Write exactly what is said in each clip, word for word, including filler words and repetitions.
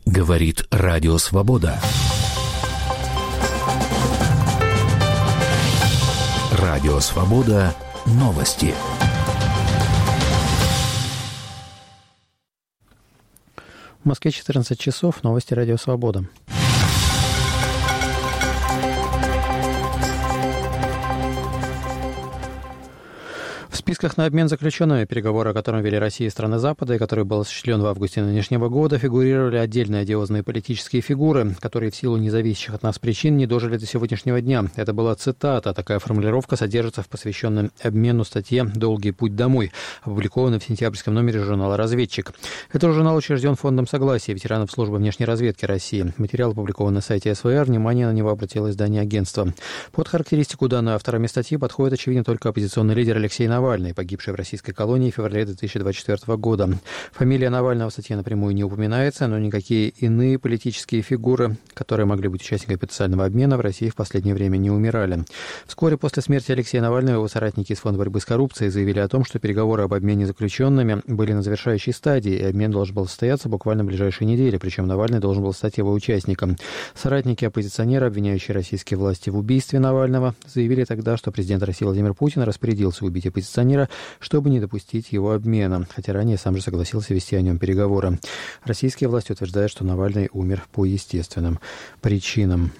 Говорит Радио Свобода. Радио Свобода. Новости. В Москве четырнадцать часов. Новости Радио Свобода. В списках на обмен заключенными, переговоры о котором вели Россия и страны Запада, и который был осуществлен в августе нынешнего года, фигурировали отдельные одиозные политические фигуры, которые в силу независящих от нас причин не дожили до сегодняшнего дня. Это была цитата. Такая формулировка содержится в посвященном обмену статье «Долгий путь домой», опубликованной в сентябрьском номере журнала «Разведчик». Этот журнал учрежден Фондом согласия ветеранов службы внешней разведки России. Материал опубликован на сайте эс вэ эр. Внимание на него обратило издание агентства. Под характеристику, данную авторами статьи, подходит, очевидно, только оппозиционный лидер Алексей Навальный, погибший в российской колонии в феврале две тысячи двадцать четвёртого года. Фамилия Навального в статье напрямую не упоминается, но никакие иные политические фигуры, которые могли быть участниками потенциального обмена, в России в последнее время не умирали. Вскоре после смерти Алексея Навального его соратники из Фонда борьбы с коррупцией заявили о том, что переговоры об обмене заключенными были на завершающей стадии, и обмен должен был состояться буквально в ближайшие недели, причем Навальный должен был стать его участником. Соратники оппозиционера, обвиняющие российские власти в убийстве Навального, заявили тогда, что президент России Владимир Путин распорядился убить оппозиционера, чтобы не допустить его обмена, хотя ранее сам же согласился вести о нем переговоры. Российские власти утверждают, что Навальный умер по естественным причинам.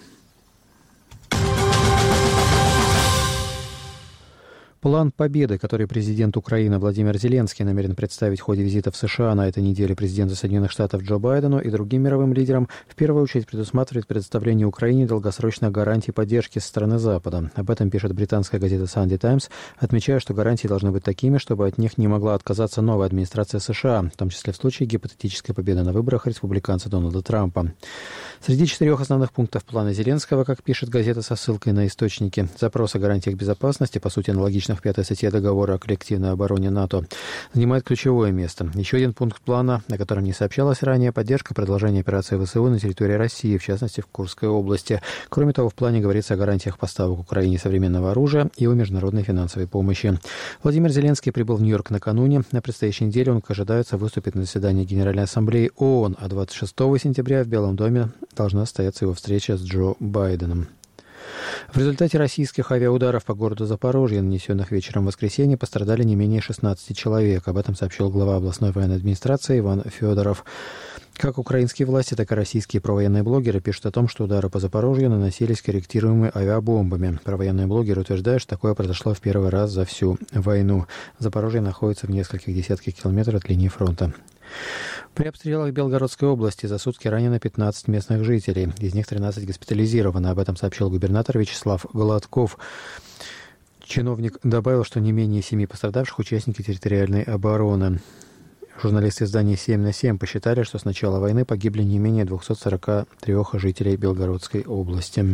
План победы, который президент Украины Владимир Зеленский намерен представить в ходе визита в США на этой неделе президенту Соединенных Штатов Джо Байдену и другим мировым лидерам, в первую очередь предусматривает предоставление Украине долгосрочных гарантий поддержки со стороны Запада. Об этом пишет британская газета Sunday Times, отмечая, что гарантии должны быть такими, чтобы от них не могла отказаться новая администрация США, в том числе в случае гипотетической победы на выборах республиканца Дональда Трампа. Среди четырех основных пунктов плана Зеленского, как пишет газета со ссылкой на источники, запрос о гарантиях безопасности, по сути аналогично в пятой статье договора о коллективной обороне НАТО, занимает ключевое место. Еще один пункт плана, о котором не сообщалось ранее, поддержка продолжения операции вэ эс вэ на территории России, в частности в Курской области. Кроме того, в плане говорится о гарантиях поставок Украине современного оружия и о международной финансовой помощи. Владимир Зеленский прибыл в Нью-Йорк накануне. На предстоящей неделе он, как ожидается, выступит на заседании Генеральной Ассамблеи ООН, а двадцать шестого сентября в Белом доме должна состояться его встреча с Джо Байденом. В результате российских авиаударов по городу Запорожье, нанесенных вечером в воскресенье, пострадали не менее шестнадцати человек. Об этом сообщил глава областной военной администрации Иван Федоров. Как украинские власти, так и российские провоенные блогеры пишут о том, что удары по Запорожью наносились корректируемыми авиабомбами. Провоенные блогеры утверждают, что такое произошло в первый раз за всю войну. Запорожье находится в нескольких десятках километров от линии фронта. При обстрелах Белгородской области за сутки ранено пятнадцать местных жителей. Из них тринадцать госпитализированы. Об этом сообщил губернатор Вячеслав Гладков. Чиновник добавил, что не менее семи пострадавших участники территориальной обороны. Журналисты издания семь на семь посчитали, что с начала войны погибли не менее двухсот сорока трёх жителей Белгородской области.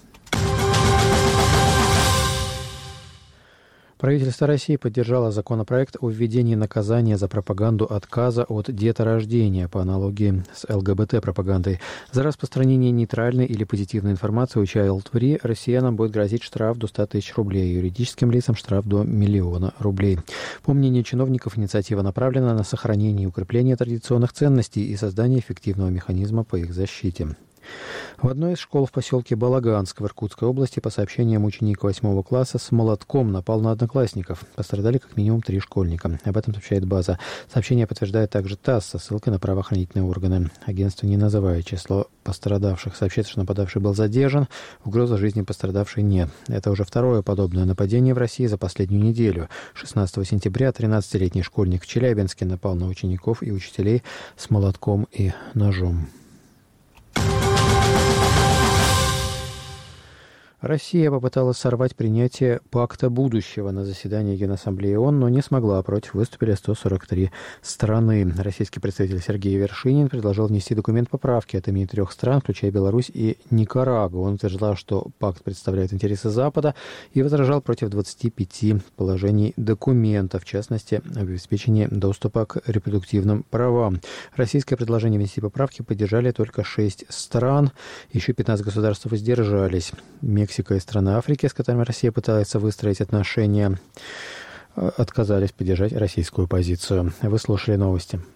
Правительство России поддержало законопроект о введении наказания за пропаганду отказа от деторождения по аналогии с эл гэ бэ тэ-пропагандой. За распространение нейтральной или позитивной информации о child-free россиянам будет грозить штраф до ста тысяч рублей, юридическим лицам штраф до миллиона рублей. По мнению чиновников, инициатива направлена на сохранение и укрепление традиционных ценностей и создание эффективного механизма по их защите. В одной из школ в поселке Балаганск в Иркутской области, по сообщениям, ученик восьмого класса с молотком напал на одноклассников. Пострадали как минимум три школьника. Об этом сообщает БАЗа. Сообщение подтверждает также ТАСС со ссылкой на правоохранительные органы. Агентство не называет число пострадавших. Сообщается, что нападавший был задержан. Угрозы жизни пострадавшей нет. Это уже второе подобное нападение в России за последнюю неделю. шестнадцатого сентября тринадцатилетний школьник в Челябинске напал на учеников и учителей с молотком и ножом. Россия попыталась сорвать принятие пакта будущего на заседании Генассамблеи ООН, но не смогла. Против выступили сто сорок три страны. Российский представитель Сергей Вершинин предложил внести документ поправки от имени трех стран, включая Беларусь и Никарагуа. Он утверждал, что пакт представляет интересы Запада, и возражал против двадцати пяти положений документа, в частности, обеспечение доступа к репродуктивным правам. Российское предложение внести поправки поддержали только шесть стран, еще пятнадцать государств воздержались. Мексика и страны Африки, с которыми Россия пытается выстроить отношения, отказались поддержать российскую позицию. Вы слушали новости.